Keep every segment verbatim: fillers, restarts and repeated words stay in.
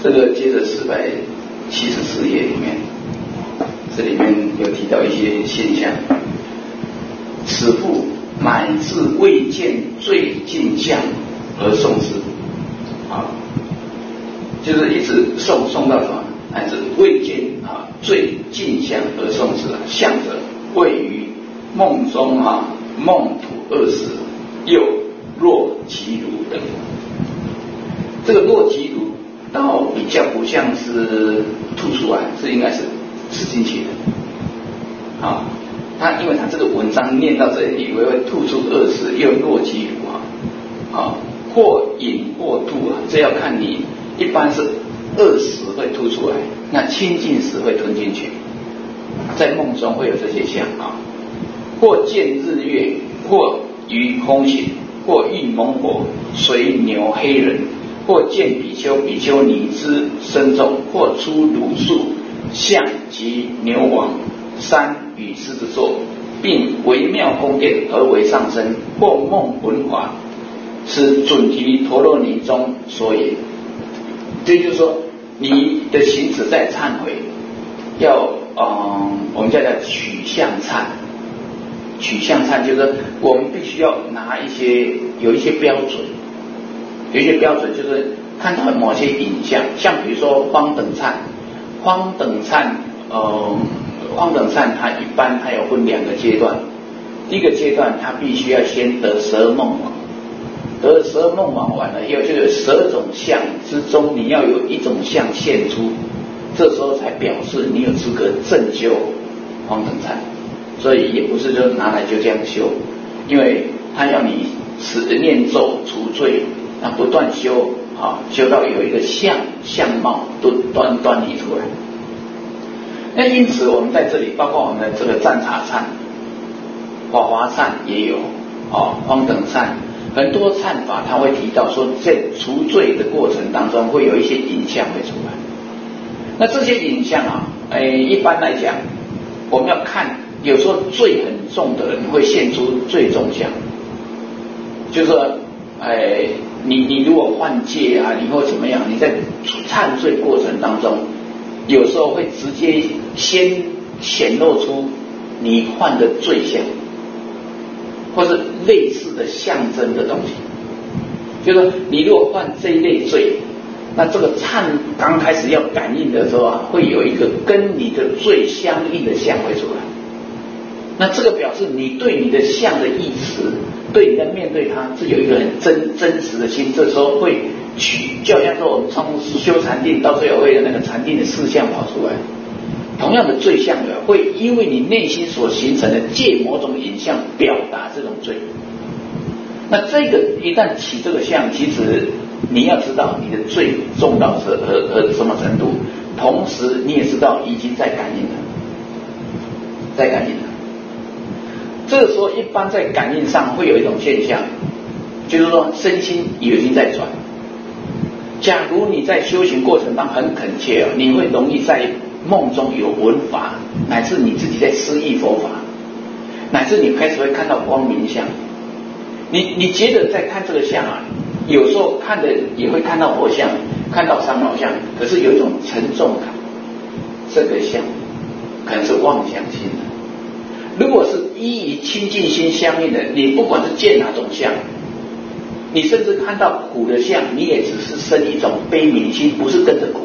这个接着四百七十四页里面，这里面有提到一些现象。此父乃至未见最近相而诵之，啊，就是一直诵诵到什么？乃至未见啊最近相而诵之啊，相者位于梦中啊，梦土二时，又若即如等。这个若即如倒比较不像是吐出来，是应该是吃进去的，啊。他因为他这个文章念到这里，以为会吐出二时，又若即如啊，啊，或饮或吐啊，这要看你一般是二时会吐出来，那清净时会吞进去，在梦中会有这些相啊，或见日月，或于空行，或遇猛火，随牛黑人，或见比丘、比丘尼之身众，或出如树象及牛王。三与狮子座，并微妙宫殿而为上升，或梦文华，是准提陀罗尼中所言。这就是说，你的行持在忏悔，要嗯，我们叫叫取向忏。取向忏就是说，我们必须要拿一些有一些标准，有一些标准就是看到某些影像，像比如说方等忏，方等忏，呃。方等忏它一般它有分两个阶段，第一个阶段它必须要先得十二梦王，得十二梦王完了以后，就有十二种相之中，你要有一种相现出，这时候才表示你有资格正修方等忏。所以也不是就拿来就这样修，因为他要你念咒除罪，那不断修啊，修到有一个相相貌都端端倪出来。那因此我们在这里，包括我们的这个占察忏、法华忏也有哦，方等忏，很多忏法他会提到说，在除罪的过程当中会有一些影像会出来。那这些影像啊，哎，一般来讲，我们要看，有时候罪很重的人会现出罪重相，就是说，哎，你你如果犯戒啊，你或怎么样，你在忏罪过程当中。有时候会直接先显露出你犯的罪相，或是类似的象征的东西。就是说，你如果犯这一类罪，那这个忏刚开始要感应的时候啊，会有一个跟你的罪相应的相会出来。那这个表示你对你的相的意识，对你在面对它是有一个很真真实的心，这时候会取，就好像说我们从修禅定到最后会有那个禅定的事项跑出来，同样的罪相会因为你内心所形成的借某种影像表达这种罪。那这个一旦起这个相，其实你要知道你的罪重到何何何什么程度，同时你也知道已经在感应了，在感应了。这个时候一般在感应上会有一种现象，就是说身心已经在转。假如你在修行过程当中很恳切，你会容易在梦中有闻法，乃至你自己在思忆佛法，乃至你开始会看到光明相。你你觉得在看这个相啊，有时候看的也会看到佛像，看到三毛像，可是有一种沉重感，这个相可能是妄想心的。如果是依于清净心相应的，你不管是见哪种相，你甚至看到苦的相，你也只是生一种悲悯心，不是跟着苦，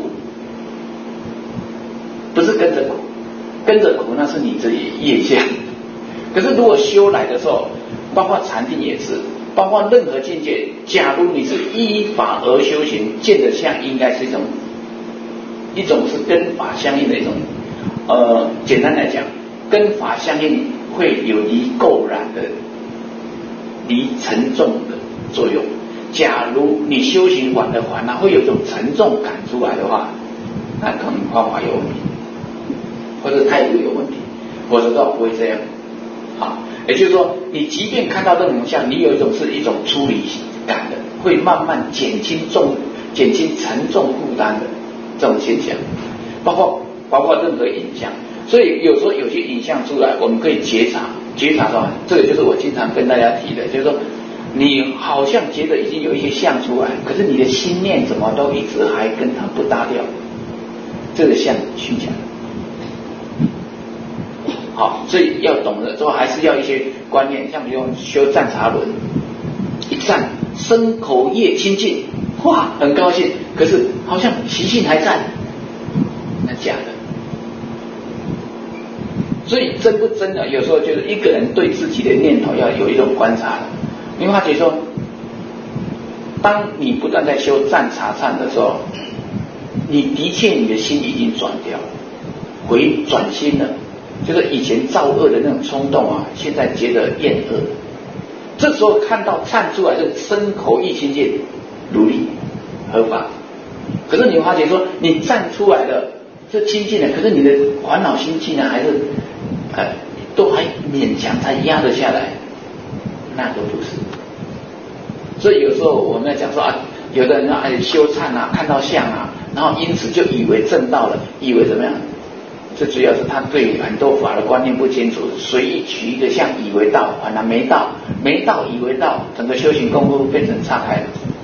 不是跟着苦，跟着苦那是你自己业相。可是如果修来的时候，包括禅定也是，包括任何境界，假如你是依法而修行，见的相应该是一种，一种是跟法相应的一种，呃，简单来讲，跟法相应会有离垢染的、离沉重的作用。假如你修行晚的话，那会有一种沉重感出来的话，那可能方法有问题，或者态度有问题，否则倒不会这样。好，也就是说，你即便看到这种相，你有一种是一种出离感的，会慢慢减轻重、减轻沉重负担的这种现象，包括包括任何影像。所以有时候有些影像出来，我们可以觉察，觉察到，这个就是我经常跟大家提的，就是说， 你好像觉得已经有一些相出来，可是你的心念怎么都一直还跟它不搭调，这个相虚假。好，所以要懂得说，还是要一些观念，像比如修站茶轮，一站身口业清净，哇，很高兴，可是好像习性还在，那假的。所以真不真的，有时候就是一个人对自己的念头要有一种观察的。你会发觉说，当你不断在修站茶禅的时候，你的确你的心已经转掉，回转心了。就是以前造恶的那种冲动啊，现在觉得厌恶。这时候看到忏出来的身口意清净，如理合法。可是你会发觉说，你站出来了，这清净了，可是你的烦恼心气呢，还是呃都还勉强才压得下来，那都不是。所以有时候我们在讲说啊，有的人啊修忏啊，看到相啊，然后因此就以为正道了，以为怎么样？这主要是他对很多法的观念不清楚，随意取一个相以为道，反而没道，没道以为道，整个修行功夫变成岔开了。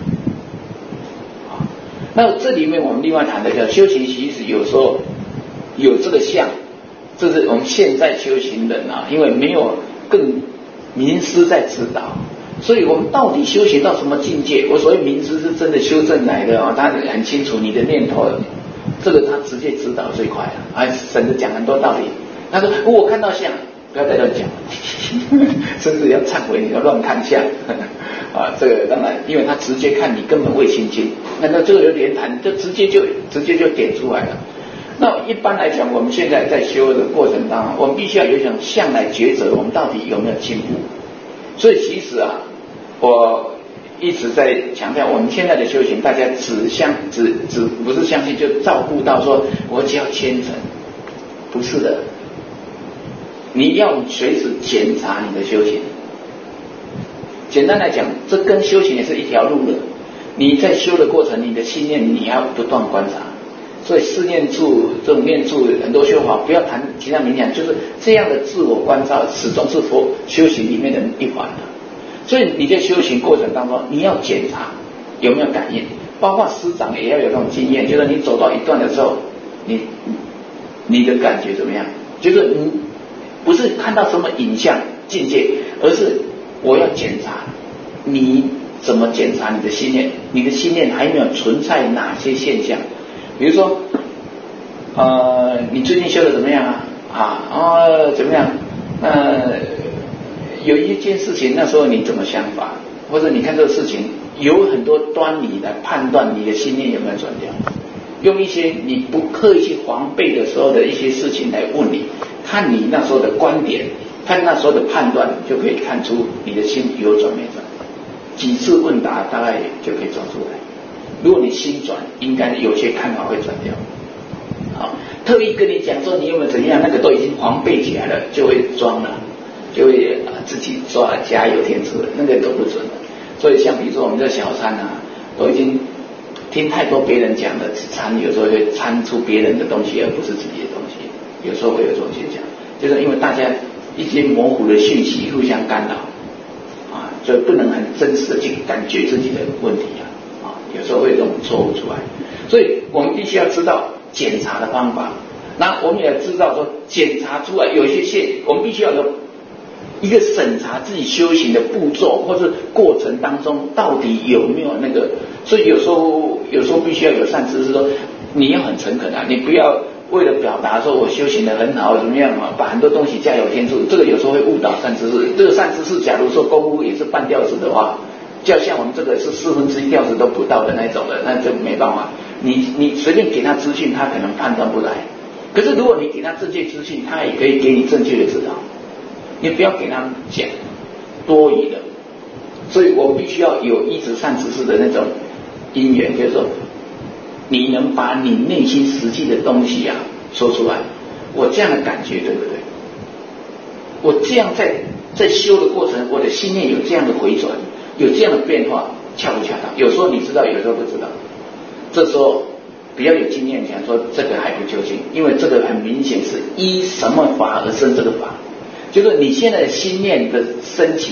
那这里面我们另外谈的叫修行，其实有时候有这个相，这是我们现在修行人啊，因为没有更名师在指导，所以我们到底修行到什么境界？我所谓名师是真的修正来的啊，他很清楚你的念头。这个他直接指导最快了，还省得讲很多道理。他说我看到相，不要再乱讲，甚至要忏悔你要乱看相啊。这个当然，因为他直接看你根本未清净，那那这个有连谈，就直接就直接就点出来了。那一般来讲，我们现在在修的过程当中，我们必须要有一种相来抉择，我们到底有没有进步。所以其实啊，我一直在强调，我们现在的修行，大家只相只只不是相信就照顾到说我只要虔诚，不是的，你要随时检查你的修行。简单来讲，这跟修行也是一条路的。你在修的过程，你的心念你要不断观察。所以四念处这种念处很多修法，不要谈其他冥想，就是这样的自我关照，始终是佛修行里面的一环的。所以你在修行过程当中，你要检查有没有感应，包括师长也要有这种经验，就是你走到一段的时候，你你的感觉怎么样？就是你不是看到什么影像境界，而是我要检查你怎么检查你的心念，你的心念还没有存在哪些现象？比如说，呃，你最近修的怎么样啊？啊啊，怎么样？呃。有一件事情，那时候你怎么想法，或者你看这个事情有很多端倪来判断你的心念有没有转掉，用一些你不刻意去防备的时候的一些事情来问你，看你那时候的观点，看那时候的判断，就可以看出你的心有转没转。几次问答大概就可以转出来。如果你心转，应该有些看法会转掉。好，特意跟你讲说你有没有怎样，那个都已经防备起来了，就会装了。就会自己抓加油添醋，那个都不准的。所以像比如说我们这小参啊，都已经听太多别人讲的参，有时候会参出别人的东西，而不是自己的东西。有时候会有这种现象，就是因为大家一些模糊的讯息互相干扰啊，所以不能很真实的去感觉自己的问题啊。啊，有时候会有这种错误出来，所以我们必须要知道检查的方法。那我们也知道说，检查出来有一些线，我们必须要有一个审查自己修行的步骤或者过程当中到底有没有那个，所以有时候有时候必须要有善知识说，你要很诚恳啊，你不要为了表达说我修行的很好怎么样啊，把很多东西加油添醋，这个有时候会误导善知识。这个善知识假如说功夫也是半吊子的话，就像我们这个是四分之一吊子都不到的那种的，那就没办法。你你随便给他资讯，他可能判断不来。可是如果你给他正确资讯，他也可以给你正确的指导。你不要给他们讲多余的，所以我必须要有一直善知识的那种因缘，就是说你能把你内心实际的东西啊说出来，我这样的感觉对不对？我这样在在修的过程，我的心念有这样的回转，有这样的变化，恰不恰当？有时候你知道，有时候不知道。这时候比较有经验讲说，这个还不究竟，因为这个很明显是依什么法而生这个法。就是你现在的心念的升起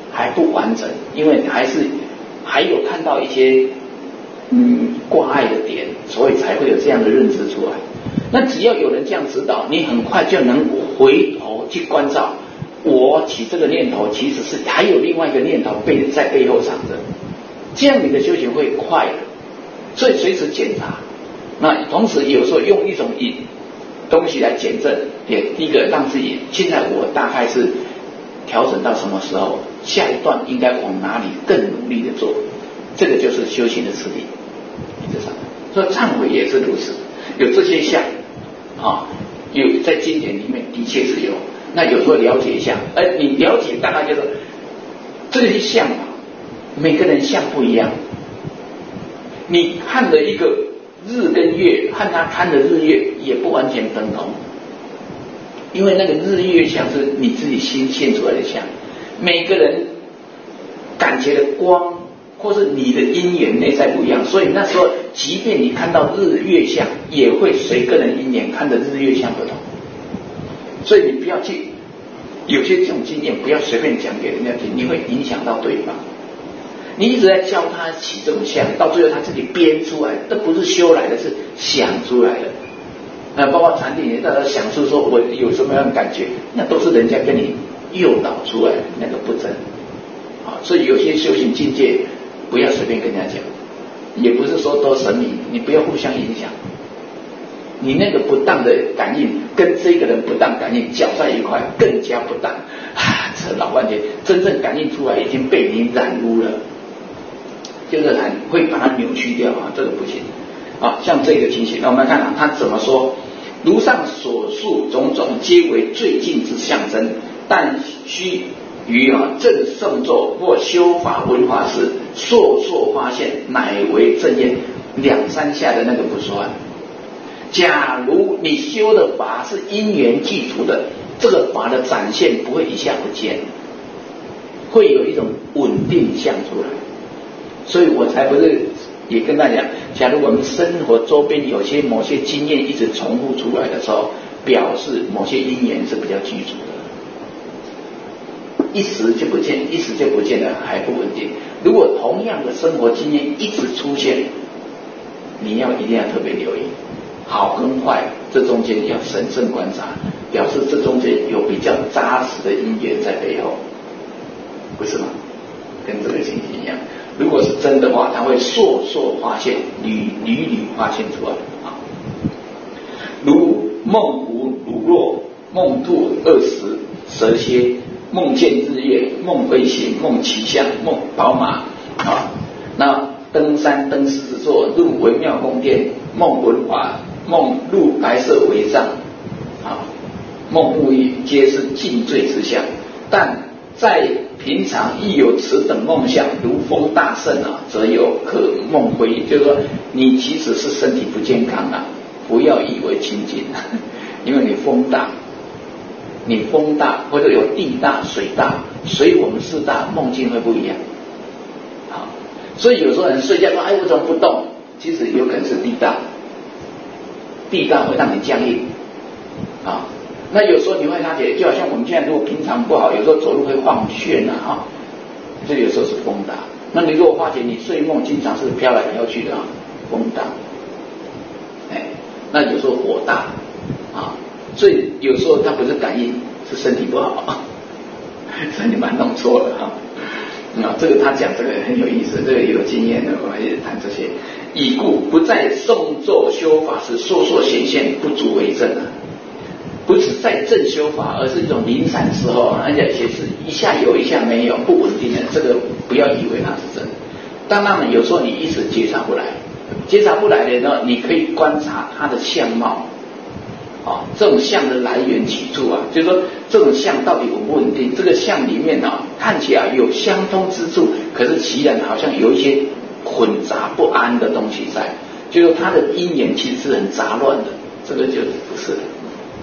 还不完整，因为还是还有看到一些嗯挂碍的点，所以才会有这样的认知出来。那只要有人这样指导，你很快就能回头去关照，我起这个念头其实是还有另外一个念头背在背后藏着，这样你的修行会快的。所以随时检查，那同时有时候用一种引东西来检证，也第一个让自己现在我大概是调整到什么时候，下一段应该往哪里更努力的做，这个就是修行的次第。这上，所以忏悔也是如此，有这些相啊，有在经典里面的确是有。那有时候了解一下，哎，你了解大概就是这些相啊，每个人相不一样。你看的一个日跟月，和他看的日月也不完全等同，因为那个日月相是你自己心现出来的相，每个人感觉的光或是你的因缘内在不一样，所以那时候即便你看到日月相，也会随个人因缘看的日月相不同。所以你不要去有些这种经验不要随便讲给人家听，你会影响到对方。你一直在教他起这种相，到最后他自己编出来，这不是修来的，是想出来的。那包括禅定，大家想出说我有什么样的感觉，那都是人家跟你诱导出来的，那个不真。啊，所以有些修行境界不要随便跟人家讲，也不是说都神明，你不要互相影响。你那个不当的感应跟这个人不当感应搅在一块，更加不当啊！这老半天，真正感应出来已经被你染污了。就是染会把它扭曲掉啊，这个不行啊。像这个情形，那我们来看啊，他怎么说？如上所述种种，皆为最近之象征，但须于啊正圣咒或修法闻法时，烁烁发现，乃为正验。两三下的那个不算。假如你修的法是因缘具足的，这个法的展现不会一下不见，会有一种稳定相出来。所以我才不是也跟大家讲，假如我们生活周边有些某些经验一直重复出来的时候，表示某些因缘是比较具足的，一时就不见，一时就不见了，还不稳定。如果同样的生活经验一直出现，你要一定要特别留意，好跟坏这中间要审慎观察，表示这中间有比较扎实的因缘在背后，不是吗？跟这个情形一样。如果是真的话，它会烁烁发现，屡屡屡发现出来啊。如梦狐乳酪，梦兔二十蛇蝎，梦见日月，梦飞行，梦骑象，梦宝马啊。那登山登狮子座，入微妙宫殿，梦文华，梦入白色帷帐啊，梦沐浴，皆是尽罪之相。但在平常亦有此等梦想，如风大盛啊，则有可梦回。就是说，你即使是身体不健康啊，不要以为清净，因为你风大，你风大或者有地大、水大，水我们四大梦境会不一样。好，所以有时候人睡觉说：“哎，我怎么不动？”其实有可能是地大，地大会让你僵硬啊。那有时候你会发觉，就好像我们现在如果平常不好，有时候走路会晃眩啊，哈，这有时候是风大。那你如果发觉你睡梦经常是飘来飘去的啊，风大，哎，那有时候火大啊，所以有时候它不是感应，是身体不好，所以你蛮弄错了哈。啊，这个他讲这个很有意思，这个有经验的，我们也谈这些。已故不在诵咒修法时烁烁显现，不足为证啊。不是在正修法，而是一种零散时候，而且也是一下有一下没有，不稳定的，这个不要以为它是真的。当然了，有时候你一时觉察不来，觉察不来的呢，你可以观察它的相貌，啊，这种相的来源起处啊，就是说这种相到底稳不稳定？这个相里面啊，看起来有相通之处，可是其然好像有一些混杂不安的东西在，就是说它的因缘其实是很杂乱的，这个就不是了。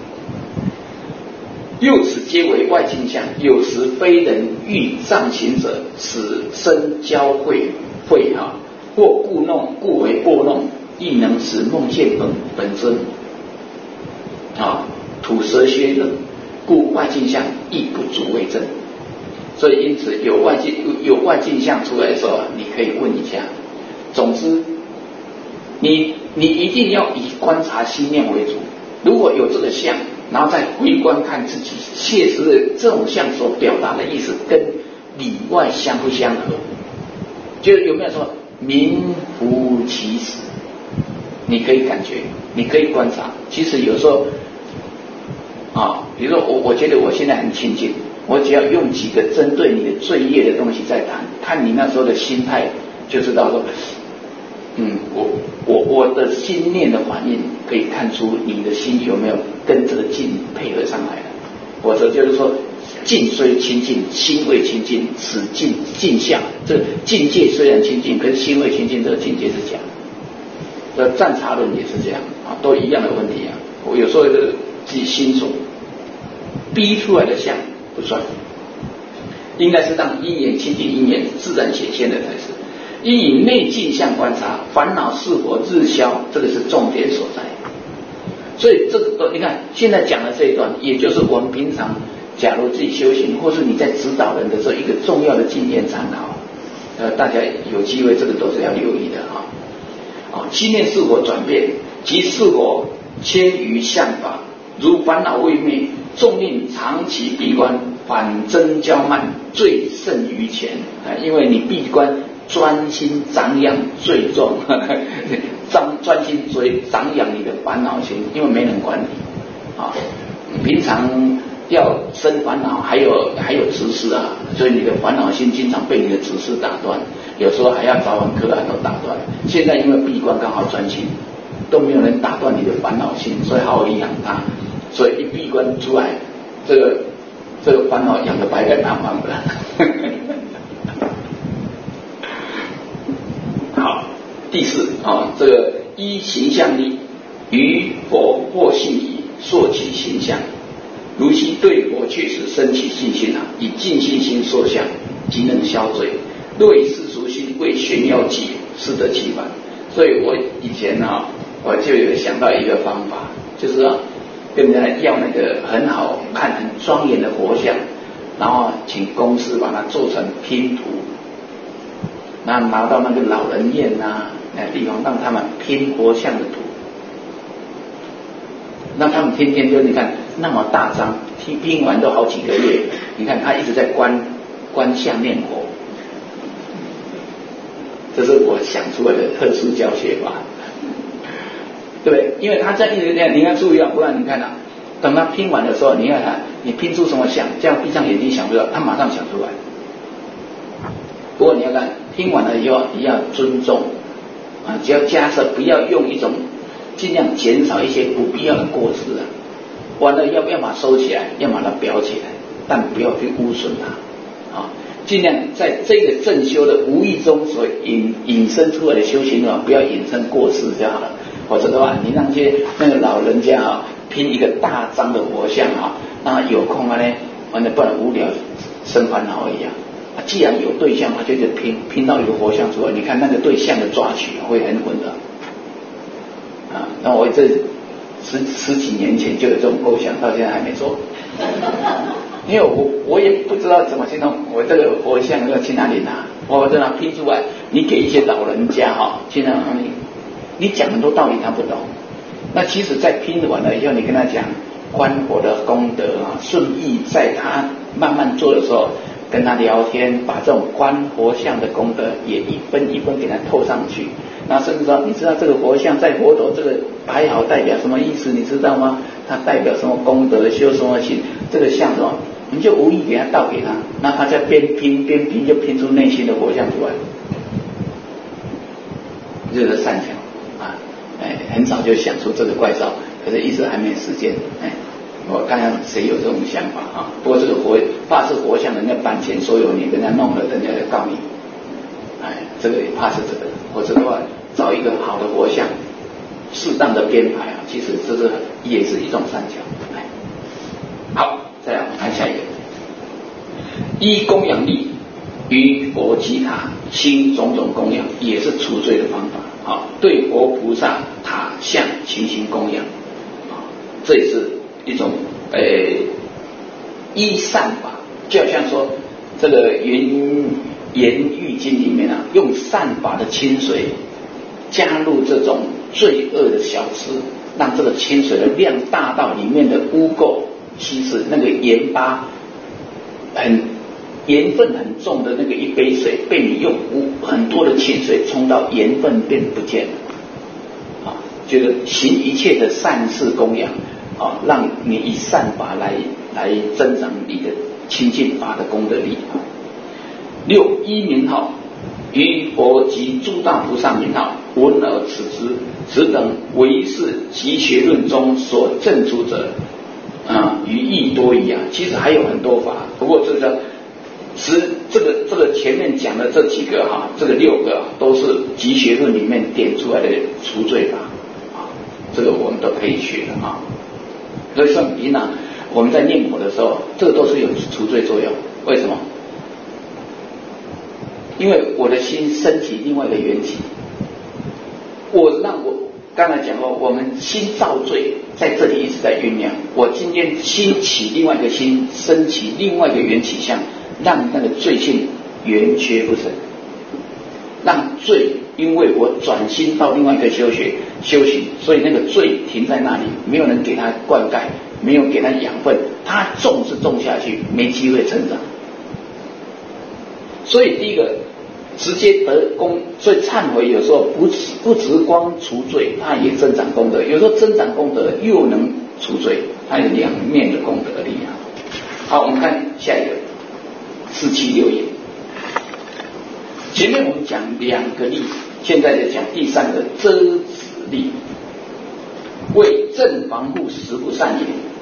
又此皆为外境相，有时非人欲上行者，使身交会会哈，或故弄，故为拨弄，亦能使梦见本本尊啊，吐舌靴等，故外境相亦不足为证。 所以因此有外境有外境象出来的时候，你可以问一下。总之，你你一定要以观察心念为主。如果有这个相，然后再回观看自己切实的这种相所表达的意思跟里外相不相合，就有没有说名符其实？你可以感觉，你可以观察。其实有时候啊，比如说我我觉得我现在很清净，我只要用几个针对你的罪业的东西在谈，看你那时候的心态，就知道说，嗯，我我我的心念的反应可以看出你的心有没有跟这个境配合上来了。或者就是说，境虽清净，心未清净，此境境相，这个境界虽然清净，可是心未清净，这个境界是假。呃，占察论也是这样啊，都一样的问题啊。我有时候这个自己心所逼出来的相不算，应该是让因缘清净因缘自然显现的才是。应以内境相观察，烦恼是否日消，这个是重点所在。所以这个你看，现在讲的这一段，也就是我们平常假如自己修行，或是你在指导人的时候，一个重要的经验参考。呃，大家有机会这个都是要留意的哈。啊，心念是否转变，即是否迁于相法，如烦恼未灭，纵令长期闭关，反增骄慢，最胜于前。啊，因为你闭关专心长养最重，专专心追长养你的烦恼心，因为没人管你啊。平常要生烦恼，还有还有执事啊，所以你的烦恼心经常被你的执事打断，有时候还要早晚课啊都打断。现在因为闭关刚好专心，都没有人打断你的烦恼心，所以好好养它。所以一闭关出来，这个这个烦恼养得白白胖胖的。好，第四啊，这个依形象力，于佛或信矣，塑其形象。如其对佛确实生起信心啊，以尽信心受相，即能消罪。若以世俗心为炫耀己，适得其反。所以我以前啊，我就有想到一个方法，就是啊，跟人家要那个很好看、很庄严的佛像，然后请公司把它做成拼图，那拿到那个老人院啊那地方，让他们拼佛像的图。那他们天天就你看那么大张，拼拼完都好几个月，你看他一直在观观相念佛，这是我想出来的特殊教学法，对不对？因为他在一直这样，你要注意啊，不然你看啊，等他拼完的时候，你看看你拼出什么相，这样闭上眼睛想不到，他马上想出来。不过你要看拼完了以后，你要尊重啊，只要加设，不要用一种。尽量减少一些不必要的过失啊，完了要要把它收起来，要把它裱起来，但不要去污损它啊。尽量在这个正修的无意中所引引申出来的修行啊，不要引申过失就好了。否则的话，你让些那个老人家啊拼一个大张的佛像啊，那有空啊呢，完了不然无聊生烦恼而已啊。既然有对象，他就就拼拼到一个佛像出来，你看那个对象的抓取会很稳的。啊，那我这十十几年前就有这种构想，到现在还没做，因为我我也不知道怎么去弄，我这个佛像要去哪里拿，我在那拼出来，你给一些老人家哈，去那里，你讲很多道理他不懂，那其实在拼完了以后，你跟他讲观佛的功德啊，顺意在他慢慢做的时候，跟他聊天，把这种观佛像的功德也一分一分给他透上去。那甚至说，你知道这个佛像在佛陀这个摆好代表什么意思？你知道吗？它代表什么功德，修什么行？这个像什么？你就无意给他道给他，那他在边拼边拼，就拼出内心的佛像出来，这是善巧啊！哎，很少就想出这个怪招，可是一直还没时间。哎，我看看谁有这种想法啊？不过这个佛怕是佛像，人家版权所有，你跟人家弄了，人家就告你。哎，这个也怕是这个，或者的话。找一个好的佛像，适当的编排啊，其实这是也是一种善巧。好，再来我们看下一个，依供养力于佛及塔兴种种供养，也是除罪的方法。好，对佛菩萨塔像勤行供养，啊，这也是一种呃依善法，就好像说这个元盐郁经里面啊，用善法的清水加入这种罪恶的小吃，让这个清水的量大到里面的污垢，其实那个盐巴很盐分很重的那个一杯水，被你用很多的清水冲到盐分变不见了。啊，就是行一切的善事供养，啊，让你以善法来来增长你的清净法的功德力。六一名号，于佛及诸大菩萨名号，闻而此之，此等唯是集学论中所证出者，啊，于义多矣啊。其实还有很多法，不过这个是这个这个前面讲的这几个哈，这个六个都是集学论里面点出来的除罪法啊，这个我们都可以学的啊。所以像平常我们在念佛的时候，这个都是有除罪作用。为什么？因为我的心升起另外一个缘起，我让我刚才讲过，我们心造罪在这里一直在酝酿。我今天心起另外一个心，升起另外一个缘起相，让那个罪性圆缺不成，让罪因为我转心到另外一个修学修行，所以那个罪停在那里，没有人给他灌溉，没有给他养分，他种是种下去，没机会成长。所以第一个直接得功，所以忏悔有时候不只不只光除罪，它也增长功德。有时候增长功德又能除罪，它有两面的功德力量。好，我们看下一个四七六也。前面我们讲两个例，现在再讲第三个遮止力，为正防护十不善也。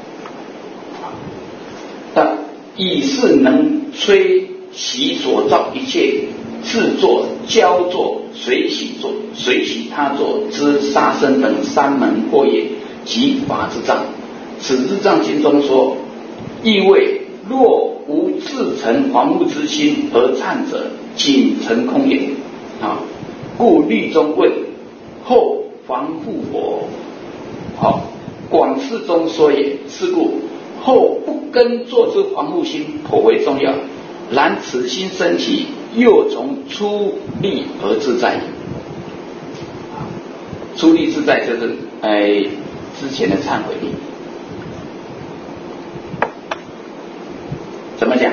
但以是能摧习所造一切自作、教作、随喜作、随喜他作之杀生等三门惑业及法之障。此日藏经中说，意谓若无自成防护之心而忏者，仅成空也。啊，故律中问后防护佛，好，广释中说也。是故后不根作之防护心颇为重要。然此心升起，又从出力而自在。出力自在就是哎之前的忏悔力。怎么讲？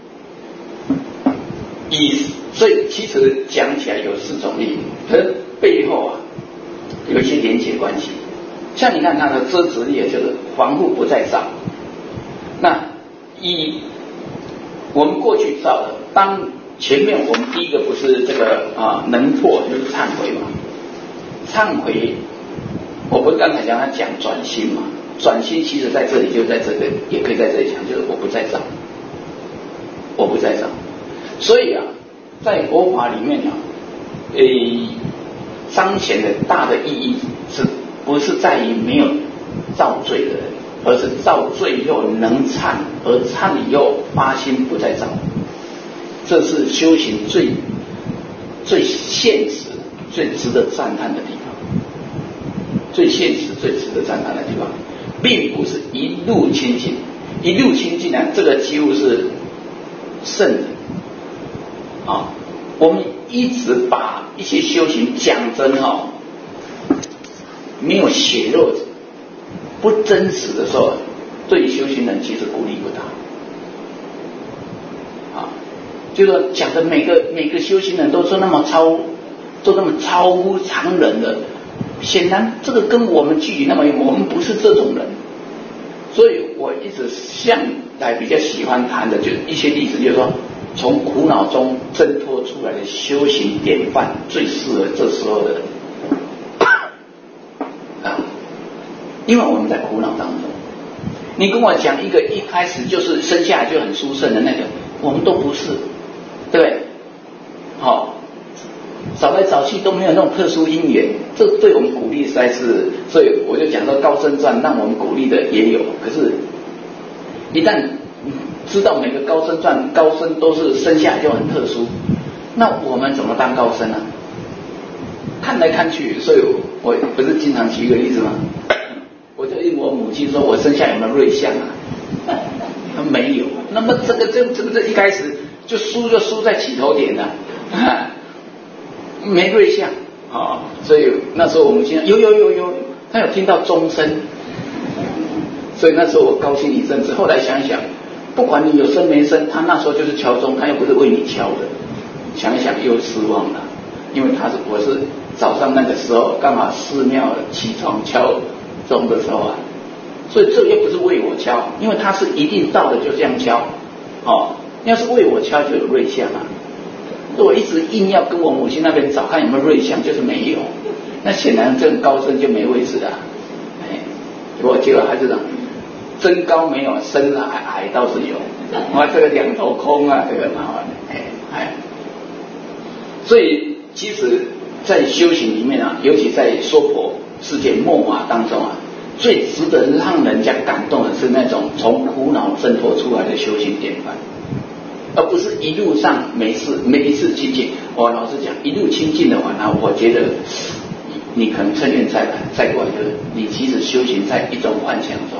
以所以其实讲起来有四种力，可是背后啊有一些连结关系。像你看它的遮止力，就是防护不再造。那以我们过去造的，当前面我们第一个不是这个啊能破就是忏悔嘛，忏悔，我不是刚才讲他讲转心嘛，转心其实在这里就在这个，也可以在这里讲，就是我不再造，我不再造。所以啊，在佛法里面啊，诶，彰显的大的意义是不是在于没有造罪的人，而是造罪以后能忏，而忏以后发心不再造，这是修行最最现实、最值得赞叹的地方。最现实、最值得赞叹的地方，并不是一路清净，一路清净呢，这个几乎是圣人啊。我们一直把一些修行讲真哈，没有血肉不真实的时候，对修行人其实鼓励不大啊。就是说讲的每个每个修行人都是那么超，都那么超乎常人的，显然这个跟我们距离那么远，我们不是这种人。所以我一直向来比较喜欢谈的，就是一些例子，就是说从苦恼中挣脱出来的修行典范，最适合这时候的人啊。因为我们在苦恼当中，你跟我讲一个一开始就是生下来就很殊胜的那个，我们都不是，对不对？好、哦，早来早去都没有那种特殊因缘，这对我们鼓励实在是，所以我就讲说高僧传让我们鼓励的也有，可是一旦知道每个高僧传高僧都是生下来就很特殊，那我们怎么当高僧啊？看来看去，所以我不是经常举一个例子吗？我就问我母亲说，我生下有没有瑞相啊？没有。那么这个这这个这一开始就输就输在起头点了，啊、没瑞相啊、哦，所以那时候我母亲有有有有，他有听到钟声，所以那时候我高兴一阵子。后来想一想，不管你有声没声，他那时候就是敲钟，他又不是为你敲的，想一想又失望了，因为他是我是早上那个时候刚好寺庙起床敲钟的时候啊，所以这又不是为我敲，因为他是一定到的就这样敲，哦，要是为我敲就有瑞相啊。我一直硬要跟我母亲那边找看有没有瑞相，就是没有，那显然这种高僧就没位置了。哎，我结果还是讲真高没有，身矮矮倒是有，哇，这个两头空啊，这个麻烦。哎哎，所以其实，在修行里面啊，尤其在娑婆世界末法当中啊，最值得让人家感动的是那种从苦恼挣脱出来的修行典范。而不是一路上每次每一次亲近。我老实讲，一路亲近的话呢，我觉得你可能趁愿再来再过来，就是你其实修行在一种幻想中。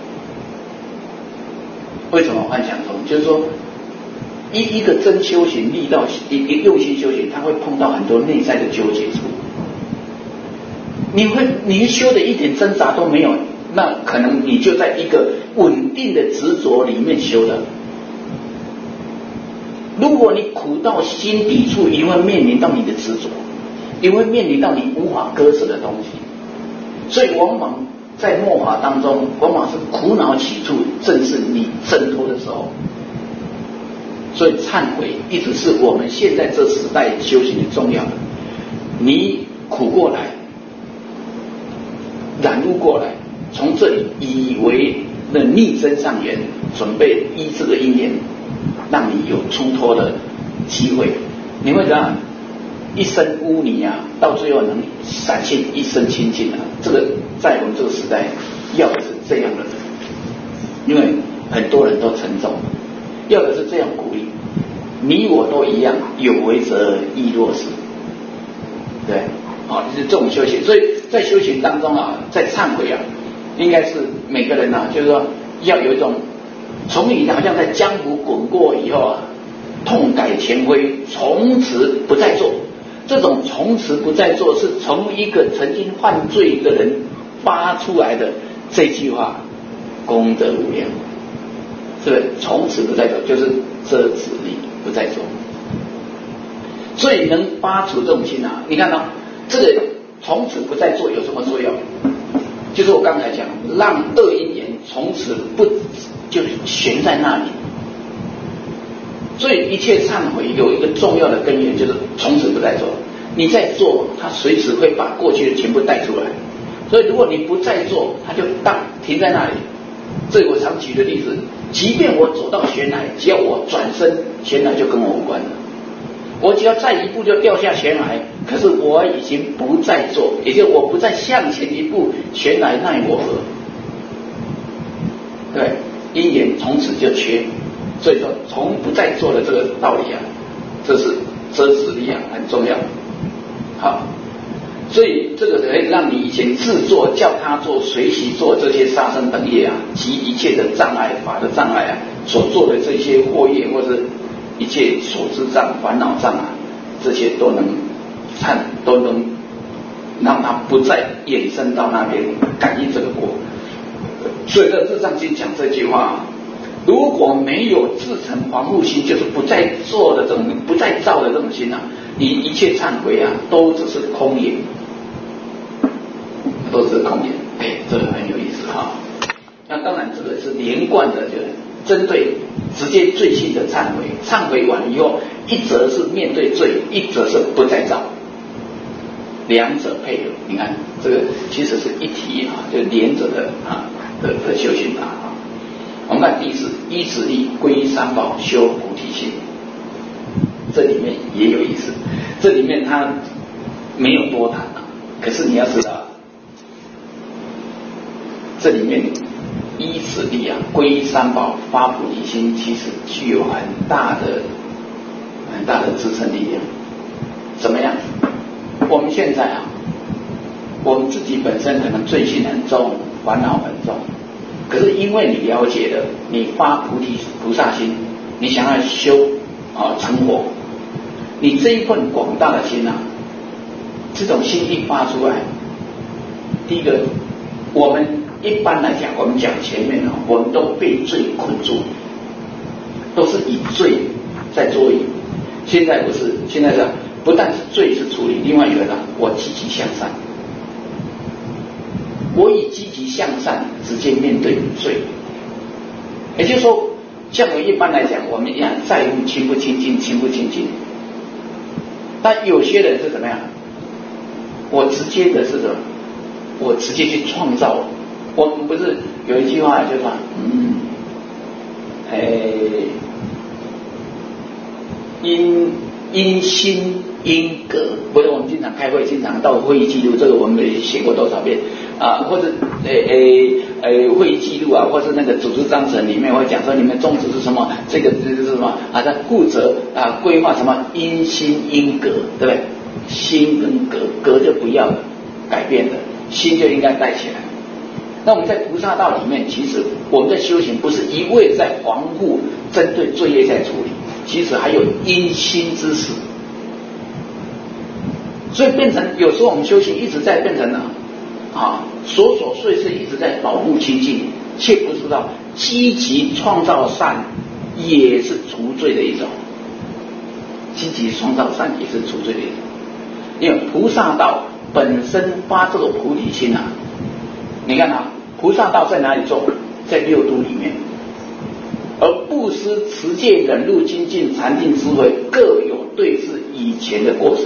为什么幻想中？就是说，一一个真修行力道，一一用心修行，他会碰到很多内在的纠结处。你会你修的一点挣扎都没有，那可能你就在一个稳定的执着里面修的。如果你苦到心底处，一定会面临到你的执着，也会面临到你无法割舍的东西。所以往往在末法当中，往往是苦恼起处，正是你挣脱的时候。所以忏悔一直是我们现在这时代修行的重要的。你苦过来，染污过来，从这里以为的逆增上缘，准备依这个因缘，让你有出脱的机会。你会怎样？一身污泥啊，到最后能闪现一身清净啊！这个在我们这个时代要的是这样的人，因为很多人都沉重，要的是这样鼓励。你我都一样，有为则亦若是。对，好、哦，就是这种修行。所以在修行当中啊，在忏悔啊，应该是每个人啊，就是说要有一种从你好像在江湖滚过以后啊，痛改前非，从此不再做。这种从此不再做，是从一个曾经犯罪的人发出来的这句话，功德无量，是不是？从此不再做，就是遮止力，不再做。所以能发出这种心啊，你看到、哦、这个从此不再做有什么作用？就是我刚才讲，让恶因缘从此不就悬在那里。所以一切忏悔有一个重要的根源，就是从此不再做。你再做，它随时会把过去的全部带出来。所以如果你不再做，它就当停在那里。这我常举的例子，即便我走到悬崖，只要我转身，悬崖就跟我无关了。我只要再一步就掉下悬崖，可是我已经不再做，也就是我不再向前一步，悬崖奈我何？对，因缘从此就缺。所以说，从不再做的这个道理啊，这是遮止力啊，很重要。好，所以这个可以让你以前自作、叫他做、随喜做这些杀生等业啊，及一切的障碍、法的障碍啊，所做的这些惑业或者一切所知障、烦恼障啊，这些都能忏，都能让他不再衍生到那边感应这个果。所以在《日藏经》讲这句话啊。如果没有自成防护心，就是不再做的这种、不再造的这种心啊，你一切忏悔啊，都只是空言，都是空言。哎，这个很有意思哈。那当然，这个是连贯的，就是针对直接罪性的忏悔。忏悔完以后，一则是面对罪，一则是不再造，两者配合。你看，这个其实是一体啊，就连着的啊的的修行啊。我们看第四，依止力皈依三宝，修菩提心。这里面也有意思，这里面它没有多谈啊，可是你要知道，这里面依止力啊，皈依三宝，发菩提心，其实具有很大的、很大的支撑力量。怎么样？我们现在啊，我们自己本身可能罪性很重，烦恼很重。可是因为你了解了，你发菩提菩萨心，你想要修啊成佛。你这一份广大的心啊，这种心一发出来，第一个，我们一般来讲，我们讲前面啊，我们都被罪困住，都是以罪在作业。现在不是，现在是不但是罪是处理，另外一个呢，我积极向善，我以积极向善直接面对罪。也就是说，像我一般来讲，我们一样在乎清不清净，清不清净。但有些人是怎么样？我直接的是什么？我直接去创造。我们不是有一句话就说，嗯，哎，因因心因格，不是我们经常开会，经常到会议记录，这个我们也写过多少遍啊？或者诶诶诶会议记录啊，或是那个组织章程里面会讲说，你们宗旨是什么？这个这个是什么啊？他负责啊规划什么因心因格，对不对？心跟格，格就不要改变的，心就应该带起来。那我们在菩萨道里面，其实我们在修行不是一味在防护针对罪业在处理，其实还有因心之时，所以变成有时候我们修行一直在变成了啊琐琐碎碎一直在保护清净，却不知道积极创造善也是除罪的一种，积极创造善也是除罪的一种。因为菩萨道本身发这个菩提心啊，你看啊，菩萨道在哪里做？在六度里面，而布施、持戒、忍辱、精进、禅定、智慧各有对治以前的过失，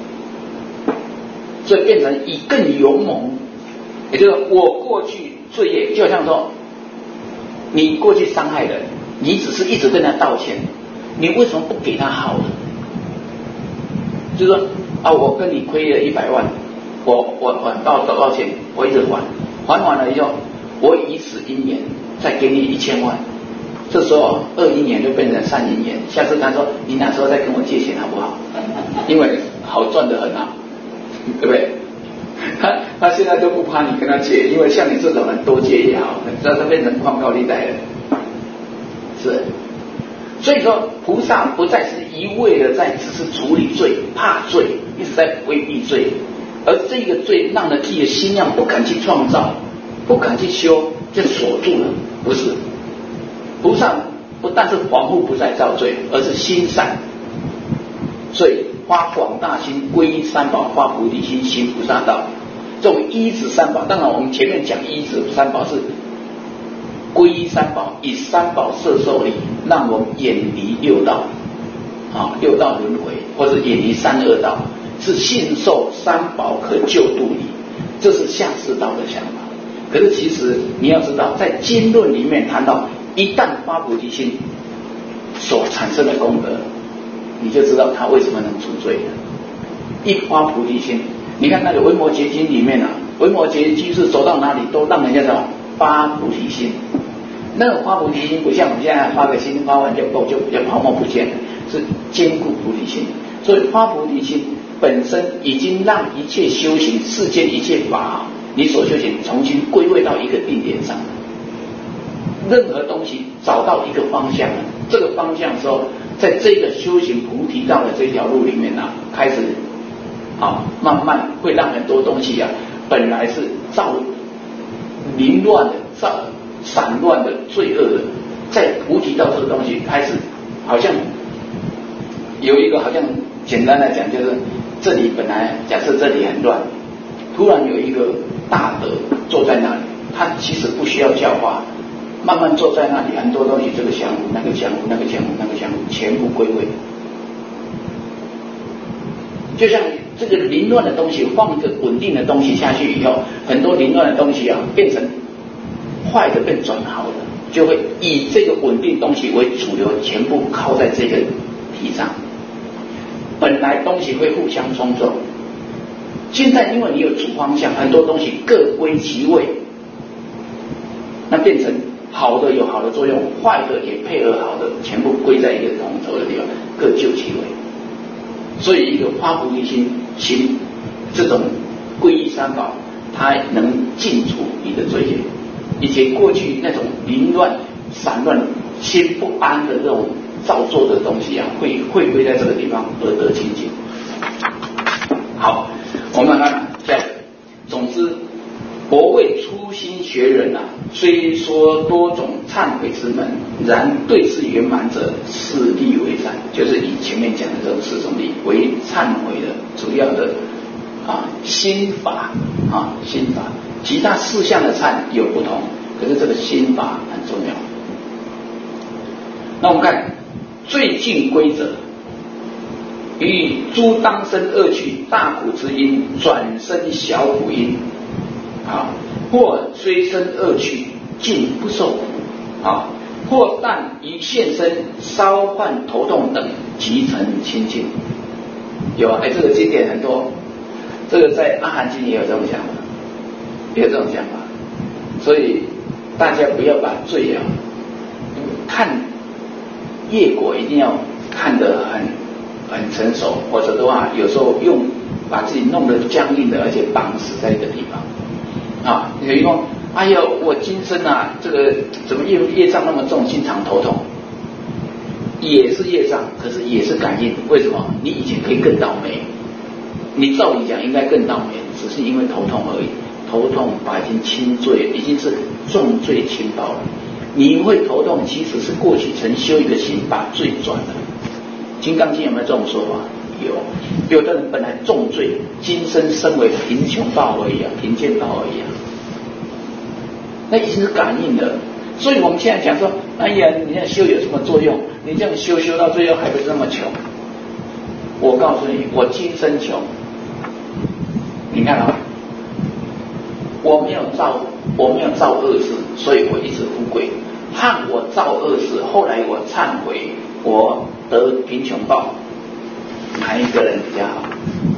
所以变成以更勇猛。也就是我过去罪业，就好像说，你过去伤害人，你只是一直跟他道歉，你为什么不给他好的？就是说啊，我跟你亏了一百万，我我还道道歉，我一直还，还完了以后，我以此因缘再给你一千万，这时候恶因缘就变成善因缘。下次他说你哪时候再跟我借钱好不好？因为好赚得很啊，对不对？他他现在都不怕你跟他借，因为像你这种人多借也好，这他变成放高利贷了，是。所以说菩萨不再是一味的在只是处理罪，怕罪，一直在规避罪，而这个罪让人自己的心量不敢去创造，不敢去修，就锁住了。不是，菩萨不但是防护不再造罪，而是心善。所以发广大心，皈依三宝，发菩提心，行菩萨道。这种依止三宝，当然我们前面讲依止三宝是皈依三宝，以三宝摄受力，让我们远离六道啊，六道轮回，或者远离三恶道，是信受三宝可救度你，这是下士道的想法。可是其实你要知道，在经论里面谈到，一旦发菩提心所产生的功德，你就知道他为什么能除罪的。一发菩提心，你看那个维摩诘经里面啊，维摩诘居士走到哪里都让人家什么发菩提心。那个发菩提心不像我们现在发个心，发完就够，就就泡沫不见了，是坚固菩提心。所以发菩提心本身已经让一切修行、世间一切法，你所修行重新归位到一个定点上。任何东西找到一个方向，这个方向的时候，在这个修行菩提道的这条路里面啊，开始啊，慢慢会让很多东西啊，本来是造凌乱的、造散乱的、罪恶的，在菩提道这个东西开始，好像有一个好像简单来讲，就是这里本来假设这里很乱，突然有一个大德坐在那里，他其实不需要教化。慢慢坐在那里，很多东西，这个降伏，那个降伏，那个降伏，那个降伏，全部归位。就像这个凌乱的东西，放一个稳定的东西下去以后，很多凌乱的东西啊，变成坏的变转好的，就会以这个稳定东西为主流，全部靠在这个体上。本来东西会互相冲撞，现在因为你有主方向，很多东西各归其位，那变成。好的有好的作用，坏的也配合好的，全部归在一个统筹的地方，各就其位。所以一个发菩提心行这种皈依三宝，它能尽除你的罪业，以及过去那种凌乱散乱心不安的这种造作的东西啊，会会归在这个地方而得清净。好，我们看下一个。总之，我为初心学人啊，虽说多种忏悔之门，然对治圆满者，四力为善，就是以前面讲的这种四种力为忏悔的主要的啊心法啊心法。其他四项的忏有不同，可是这个心法很重要。那我们看最近规则。于诸当生恶趣大苦之因，转生小苦因，啊，或虽生恶趣，尽不受苦，啊，或但于现身稍患头痛等，即成清净。有啊，哎，这个经典很多，这个在阿含经也有这种想法，也有这种想法，所以大家不要把罪啊，看业果一定要看得很。很成熟，或者的话，有时候用把自己弄得僵硬的，而且绑死在一个地方啊。有一个，哎呀，我今生啊，这个怎么业业障那么重，经常头痛，也是业障，可是也是感应。为什么？你以前可以更倒霉，你照理讲应该更倒霉，只是因为头痛而已。头痛把已经轻罪，已经是重罪轻报了。你会头痛，其实是过去曾修一个行，把罪转了。金刚经有没有这种说法？有，有的人本来重罪，今生身为贫穷报而已啊，贫贱报而已啊，那已经是感应了。所以我们现在讲说，哎呀，你这样修有什么作用？你这样修修到最后还不是那么穷？我告诉你，我今生穷，你看啊，我没有造，我没有造恶事，所以我一直富贵。和我造恶事，后来我忏悔，我得贫穷报，哪一个人比较好？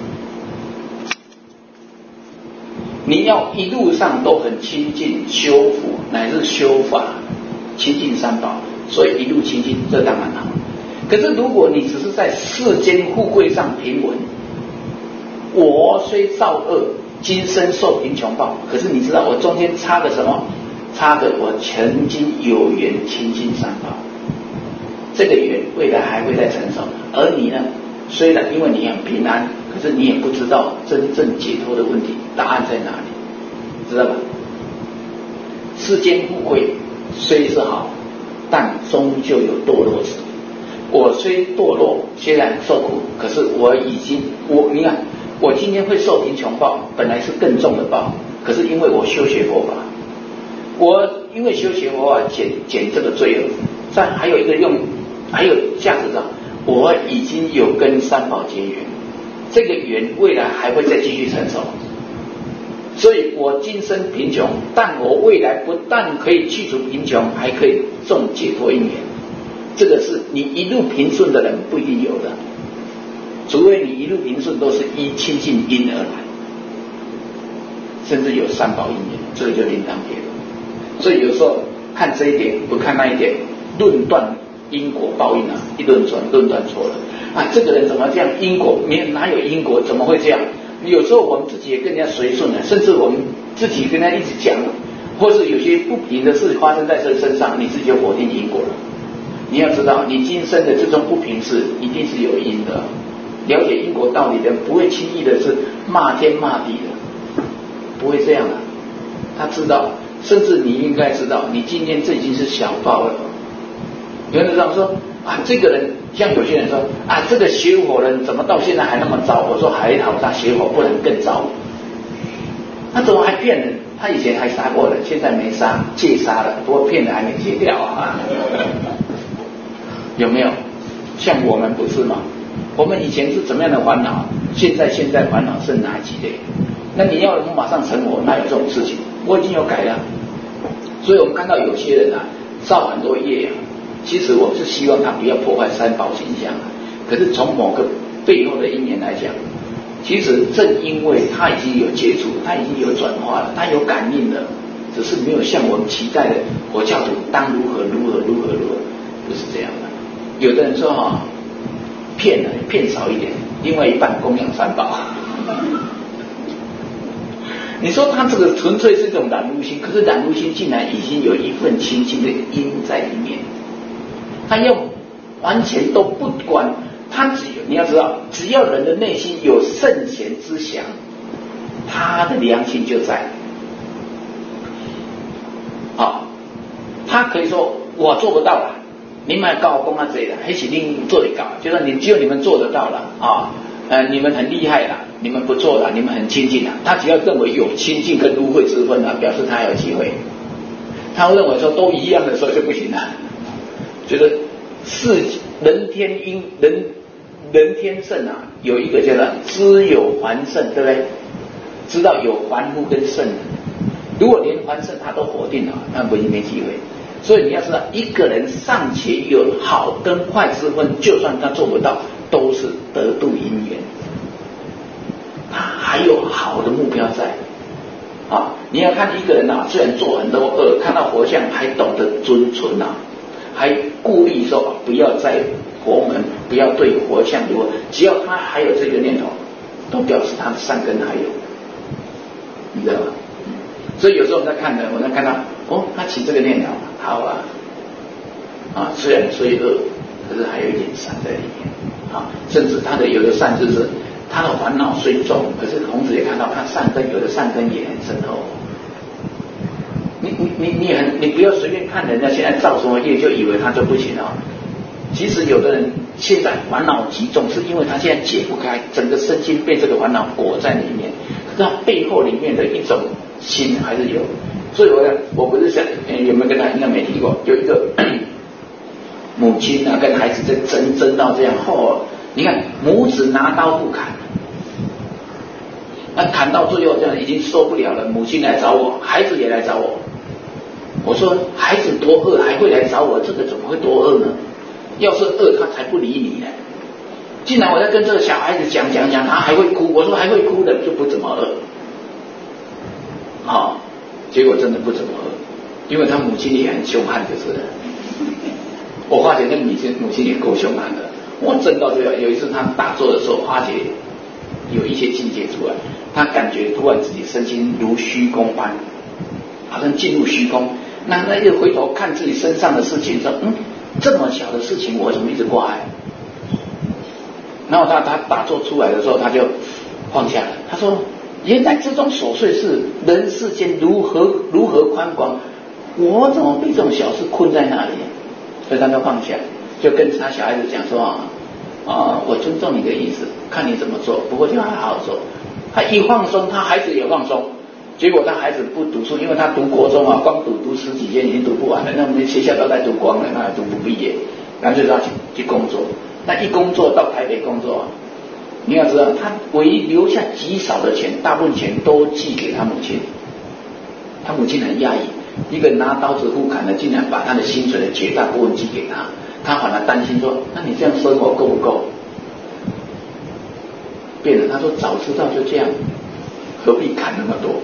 你要一路上都很亲近修福，乃至修法，亲近三宝，所以一路亲近，这当然好。可是如果你只是在世间富贵上平稳，我虽造恶，今生受贫穷报，可是你知道我中间差个什么？差个我曾经有缘亲近三宝，这个缘未来还会再成熟。而你呢，虽然因为你很平安，可是你也不知道真正解脱的问题答案在哪里，知道吧？世间富贵虽是好，但终究有堕落之。我虽堕落，虽然受苦，可是我已经我你看，我今天会受贫穷报，本来是更重的报，可是因为我修学佛法，我因为修学佛法减减这个罪恶，再还有一个用，还有价值上，我已经有跟三宝结缘，这个缘未来还会再继续成熟。所以我今生贫穷，但我未来不但可以去除贫穷，还可以种解脱因缘。这个是你一路平顺的人不一定有的，除非你一路平顺都是依亲近因而来，甚至有三宝因缘，这个就另当别论。所以有时候看这一点不看那一点，论断因果报应啊，一论转论断错了啊！这个人怎么这样？因果没哪有因果？怎么会这样？有时候我们自己也跟人家随顺了，甚至我们自己跟他一直讲，或是有些不平的事发生在这身上，你自己就否定因果了。你要知道，你今生的这种不平事一定是有因的。了解因果道理的人不会轻易的是骂天骂地的，不会这样的。他知道，甚至你应该知道，你今天这已经是小报了。有人这样说啊，这个人像有些人说啊，这个邪火人怎么到现在还那么糟？我说还好，他邪火不能更糟。他怎么还骗人？他以前还杀过人，现在没杀，戒杀了，不过骗人还没戒掉啊。有没有？像我们不是吗？我们以前是怎么样的烦恼？现在现在烦恼是哪几类？那你要马上成佛，哪有这种事情？我已经有改了。所以我们看到有些人啊，造很多业啊，其实我是希望他不要破坏三宝形象啊。可是从某个背后的因缘来讲，其实正因为他已经有接触，他已经有转化了，他有感应了，只是没有像我们期待的佛教徒当如何如何如何如何，不是这样的。有的人说哈、哦，骗了骗少一点，另外一半供养三宝。你说他这个纯粹是一种染污心，可是染污心竟然已经有一份清净的因在里面。他要完全都不管。他只有你要知道，只要人的内心有圣贤之想，他的良心就在。啊，他可以说我做不到了，你们告我公啊这的，还是你做得到，就是你只有你们做得到了啊，呃，你们很厉害了，你们不做了，你们很亲近了。他只要认为有亲近跟污秽之分了，表示他有机会。他认为说都一样的时候就不行了，觉得是人天因人人天圣啊，有一个叫做知有还圣，对不对？知道有还夫跟圣，如果连还圣他都否定了，那不没机会。所以你要知道，一个人尚且有好跟坏之分，就算他做不到，都是得度因缘。他还有好的目标在啊！你要看一个人啊，虽然做很多恶，看到佛像还懂得尊存啊，还故意说不要在佛门，不要对佛像如何，只要他还有这个念头，都表示他的善根还有，你知道吗？所以有时候我在看呢，我在看到哦，他起这个念头，好啊，啊，虽然虽恶，可是还有一点善在里面啊，甚至他的有的善就是他的烦恼虽重，可是孔子也看到他善根，有的善根也很深厚。你你你你很你不要随便看人家现在造什么业就以为他就不行啊。其实有的人现在烦恼极重，是因为他现在解不开，整个身心被这个烦恼裹在里面，可是他背后里面的一种心还是有。所以我我不是想、欸、有没有跟他应该没提过，有一个母亲啊跟孩子在争争到这样后，你看母子拿刀不砍，那砍到最后这样已经受不了了，母亲来找我，孩子也来找我。我说孩子多恶还会来找我，这个怎么会多恶呢？要是恶他才不理你呢。既然我在跟这个小孩子讲讲讲，他还会哭，我说还会哭的就不怎么恶。好、哦，结果真的不怎么恶，因为他母亲也很凶悍就是了。我发觉那母亲母亲也够凶悍的。我真到这个有一次他打坐的时候，发觉有一些境界出来，他感觉突然自己身心如虚空般，好像进入虚空。那那又回头看自己身上的事情，说嗯，这么小的事情我怎么一直挂碍？然后他他打坐出来的时候，他就放下了。他说：“原来这种琐碎事，人世间如何如何宽广，我怎么被这种小事困在那里？”所以他就放下，就跟他小孩子讲说：“啊，啊，我尊重你的意思，看你怎么做，不过就要好好做。”他一放松，他孩子也放松。结果他孩子不读书，因为他读国中啊，光读读十几年已经读不完了，那我们学校都在读光了，那还读不毕业，干脆他去去工作。那一工作到台北工作啊，你要知道，他唯一留下极少的钱，大部分钱都寄给他母亲。他母亲很讶异，一个拿刀子互砍的，竟然把他的薪水的绝大部分寄给他，他反而担心说：“那你这样生活够不够？”变了，他说：“早知道就这样。”何必砍那么多？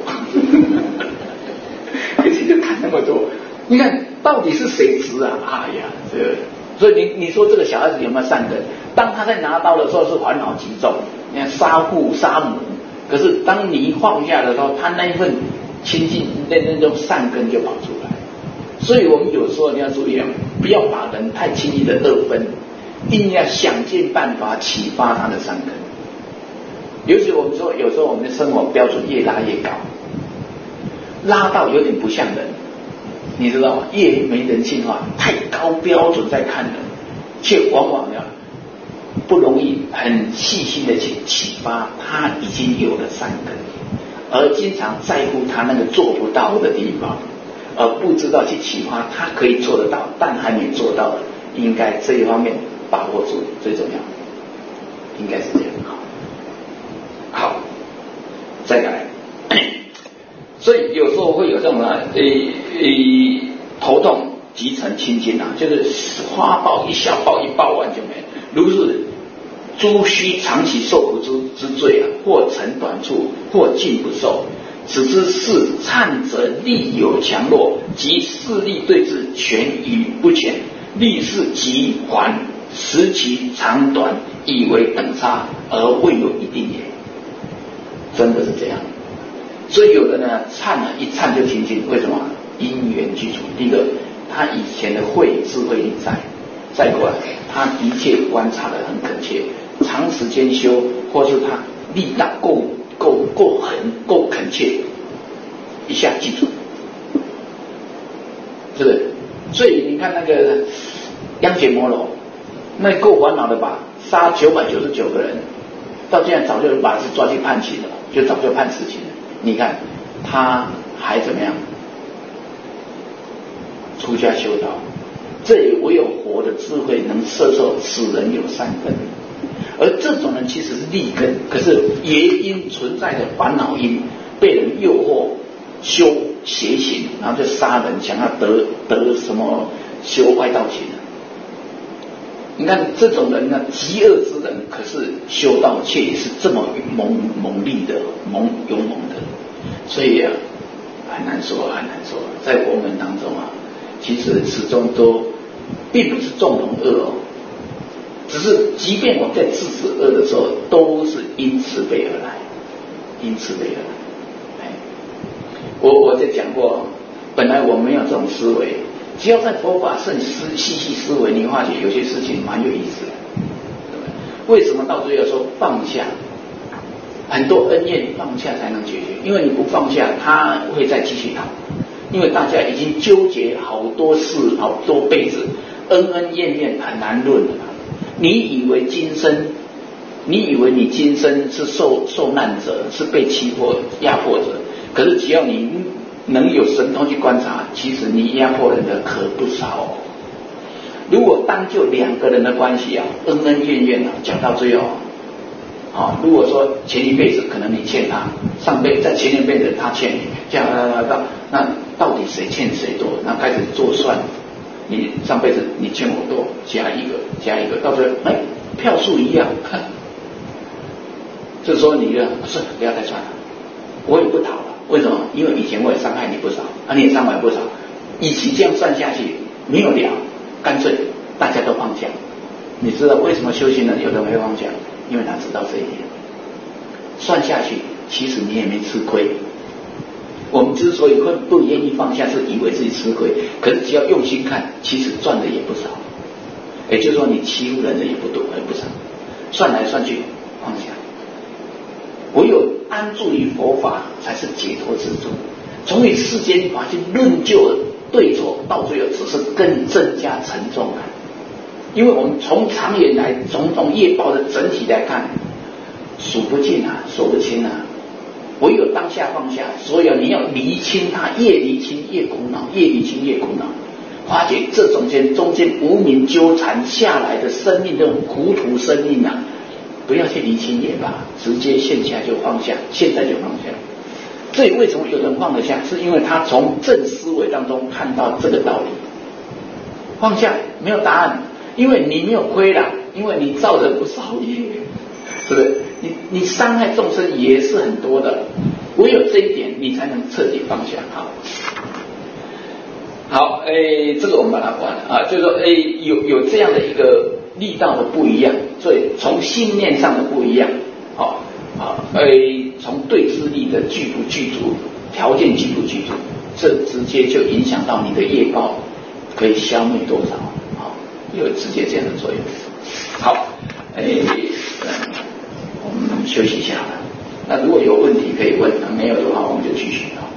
可是就砍那么多，你看到底是谁值啊？哎呀，这个，所以你你说这个小孩子有没有善根？当他在拿刀的时候是烦恼极重，你看杀父杀母，可是当你一放下的时候，他那一份亲近那那种善根就跑出来。所以我们有时候你要注意啊，不要把人太轻易的二分，一定要想尽办法启发他的善根。尤其我们说，有时候我们的生活标准越拉越高，拉到有点不像人，你知道吗？越没人性化，太高标准在看人，却往往呢不容易很细心的去启发他已经有了善根，而经常在乎他那个做不到的地方，而不知道去启发他可以做得到但还没做到的，应该这一方面把握住最重要，应该是这样。好，再来，所以有时候会有这种啊，呃呃头痛急成青筋啊，就是花抱一小抱一抱完就没了。如是诸须长期受苦之之罪啊，或成短处，或尽不受。此之事忏则力有强弱，及势力对治，全与不全，力是急缓，时其长短，以为等差，而未有一定也。真的是这样，所以有的呢忏啊一忏就清净，为什么？因缘具足。第一个，他以前的慧智慧力在， 再过来，他的确观察得很恳切，长时间修，或是他力道够够够狠够恳切，一下记住，是不是？所以你看那个央结摩罗，那够烦恼的吧？杀九百九十九个人，到现在早就把他抓去判刑了，就早就判死刑了。你看他还怎么样？出家修道，这也唯有佛的智慧能摄受此人有三分，而这种人其实是利根，可是也因存在的烦恼因被人诱惑修邪行，然后就杀人，想要得得什么修外道行。你看这种人呢，极恶之人，可是修道却也是这么猛猛力的、猛勇猛的，所以啊，很难说，很难说。在我们当中啊，其实始终都并不是纵容恶哦，只是即便我们在制止恶的时候，都是因慈悲而来，因慈悲而来。哎，我我在讲过，本来我没有这种思维。只要在佛法甚思细细思维，你发觉有些事情蛮有意思的，对不对？为什么到最后说放下？很多恩怨放下才能解决，因为你不放下，他会再继续讨。因为大家已经纠结好多事、好多辈子，恩恩怨怨很难论的。你以为今生，你以为你今生是受受难者，是被欺负、压迫者，可是只要你能有神通去观察，其实你压迫人的可不少哦。如果单就两个人的关系啊，恩恩怨怨啊，讲到最后啊，如果说前一辈子可能你欠他，上辈在前一辈子他欠你，这样到那到底谁欠谁多？那开始做算，你上辈子你欠我多，加一个加一个，到最后哎票数一样，这时候你就是不要再算了，我也不讨了。为什么？因为以前我也伤害你不少，啊，你也伤害不少。与其这样算下去，没有了，干脆大家都放下。你知道为什么修行人有的没放下？因为他知道这一点。算下去，其实你也没吃亏。我们之所以会不愿意放下，是以为自己吃亏。可是只要用心看，其实赚的也不少。也就是说，你欺负人的也不多，也不少。算来算去，放下。唯有安住于佛法，才是解脱之处。从你世间法去论究对错，到最后只是更增加沉重感。因为我们从长远来种种业报的整体来看，数不尽啊，说不清啊。唯有当下放下，所以你要厘清它，越厘清越苦恼，越厘清越苦恼。发觉这中间中间无名纠缠下来的生命，这种苦土生命啊。不要去厘清也罢，直接现下就放下，现在就放下。这里为什么有人放得下？是因为他从正思维当中看到这个道理。放下没有答案，因为你没有亏啦，因为你造了不少业，是不是？你你伤害众生也是很多的，唯有这一点，你才能彻底放下。好，好，诶，这个我们把它关了啊，就是说，诶，有有这样的一个力道的不一样，所以从信念上的不一样，好、哦，啊，诶，从对治力的具不具足，条件具不具足，这直接就影响到你的业报可以消灭多少，好、哦，有直接这样的作用。好，诶，我们休息一下了。那如果有问题可以问，没有的话我们就继续。